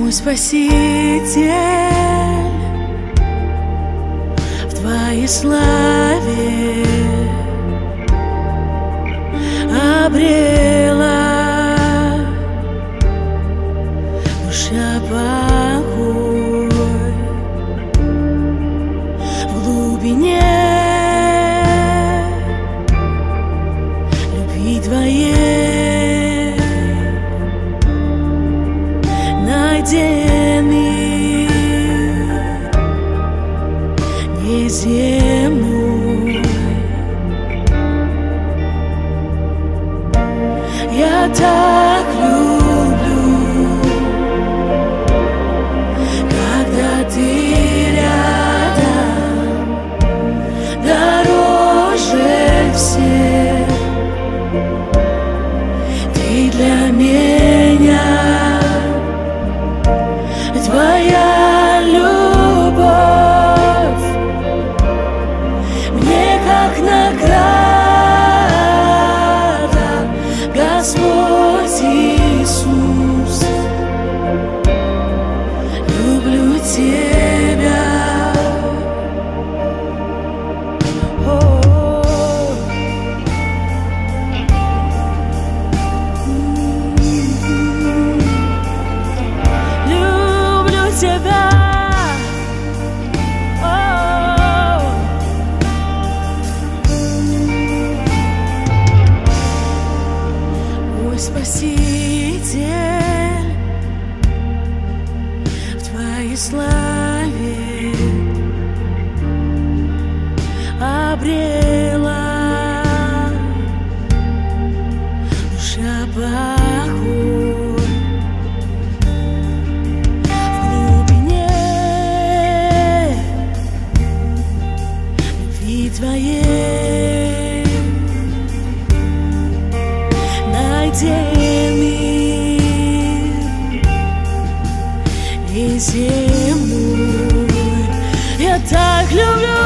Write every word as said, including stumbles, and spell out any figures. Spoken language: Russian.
Мой Спаситель, в Твоей славе обрела душа покой в глубине любви Твоей, найден мир неземной. Я так люблю, когда Ты рядом, дороже всех. Ты для меня, Твоя любовь мне как награда, Господь Иисус, люблю Тебя. О-о-о. Люблю Тебя. О-о-о. Мой Спаситель, в Твоей славе обрела душа покой в глубине любви Твоей, найден мир неземной. Я так люблю.